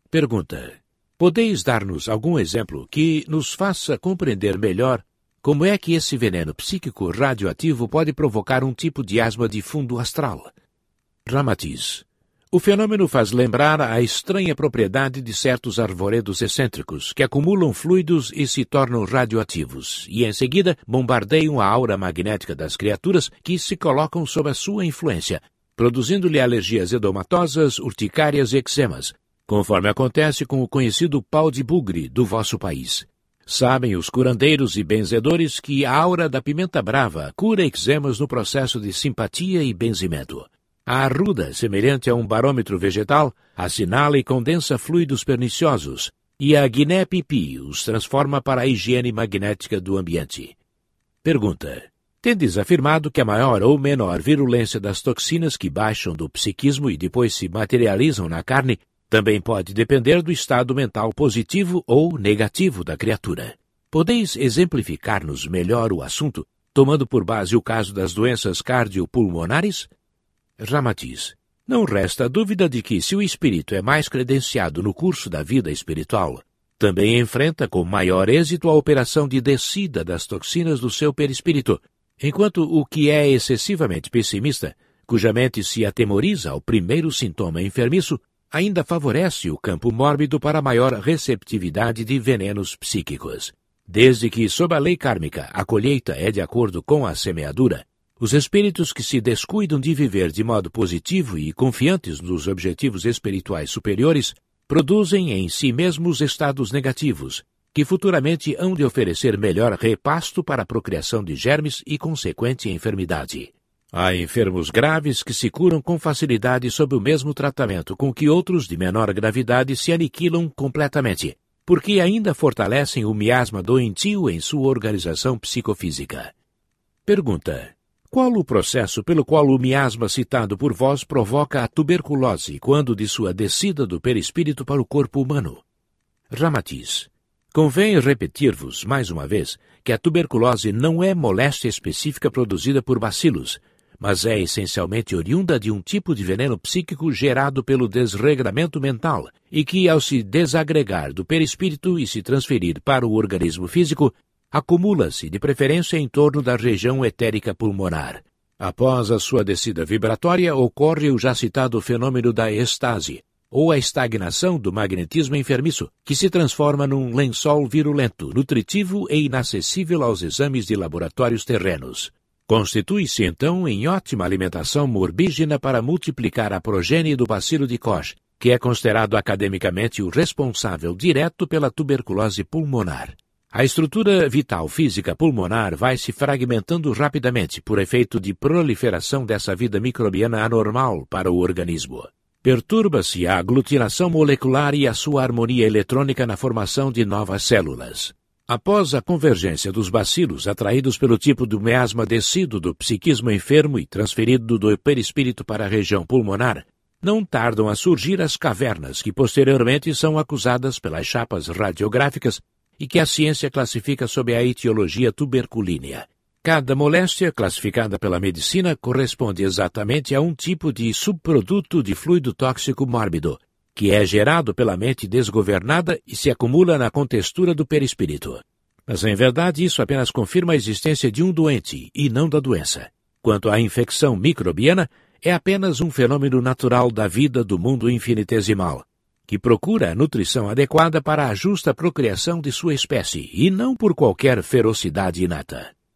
Pergunta: podeis dar-nos algum exemplo que nos faça compreender melhor como é que esse veneno psíquico radioativo pode provocar um tipo de asma de fundo astral? Ramatiz: o fenômeno faz lembrar a estranha propriedade de certos arvoredos excêntricos que acumulam fluidos e se tornam radioativos, e em seguida bombardeiam a aura magnética das criaturas que se colocam sob a sua influência, produzindo-lhe alergias edematosas, urticárias e eczemas, conforme acontece com o conhecido pau de bugre do vosso país. Sabem os curandeiros e benzedores que a aura da pimenta brava cura eczemas no processo de simpatia e benzimento. A arruda, semelhante a um barômetro vegetal, assinala e condensa fluidos perniciosos, e a guiné-pipi os transforma para a higiene magnética do ambiente. Pergunta: tendes afirmado que a maior ou menor virulência das toxinas que baixam do psiquismo e depois se materializam na carne também pode depender do estado mental positivo ou negativo da criatura. Podeis exemplificar-nos melhor o assunto, tomando por base o caso das doenças cardiopulmonares? Ramatiz: não resta dúvida de que, se o espírito é mais credenciado no curso da vida espiritual, também enfrenta com maior êxito a operação de descida das toxinas do seu perispírito, enquanto o que é excessivamente pessimista, cuja mente se atemoriza ao primeiro sintoma enfermiço, ainda favorece o campo mórbido para maior receptividade de venenos psíquicos. Desde que, sob a lei kármica, a colheita é de acordo com a semeadura, os espíritos que se descuidam de viver de modo positivo e confiantes nos objetivos espirituais superiores produzem em si mesmos estados negativos, que futuramente hão de oferecer melhor repasto para a procriação de germes e consequente enfermidade. Há enfermos graves que se curam com facilidade sob o mesmo tratamento com que outros de menor gravidade se aniquilam completamente, porque ainda fortalecem o miasma doentio em sua organização psicofísica. Pergunta: qual o processo pelo qual o miasma citado por vós provoca a tuberculose quando de sua descida do perispírito para o corpo humano? Ramatiz: convém repetir-vos, mais uma vez, que a tuberculose não é moléstia específica produzida por bacilos, mas é essencialmente oriunda de um tipo de veneno psíquico gerado pelo desregramento mental e que, ao se desagregar do perispírito e se transferir para o organismo físico, acumula-se de preferência em torno da região etérica pulmonar. Após a sua descida vibratória, ocorre o já citado fenômeno da estase, ou a estagnação do magnetismo enfermiço, que se transforma num lençol virulento, nutritivo e inacessível aos exames de laboratórios terrenos. Constitui-se, então, em ótima alimentação morbígena para multiplicar a progênie do bacilo de Koch, que é considerado academicamente o responsável direto pela tuberculose pulmonar. A estrutura vital física pulmonar vai se fragmentando rapidamente por efeito de proliferação dessa vida microbiana anormal para o organismo. Perturba-se a aglutinação molecular e a sua harmonia eletrônica na formação de novas células. Após a convergência dos bacilos atraídos pelo tipo do miasma descido do psiquismo enfermo e transferido do perispírito para a região pulmonar, não tardam a surgir as cavernas que posteriormente são acusadas pelas chapas radiográficas e que a ciência classifica sob a etiologia tuberculínea. Cada moléstia, classificada pela medicina, corresponde exatamente a um tipo de subproduto de fluido tóxico mórbido, que é gerado pela mente desgovernada e se acumula na contextura do perispírito. Mas, em verdade, isso apenas confirma a existência de um doente e não da doença. Quanto à infecção microbiana, é apenas um fenômeno natural da vida do mundo infinitesimal, que procura a nutrição adequada para a justa procriação de sua espécie e não por qualquer ferocidade inata.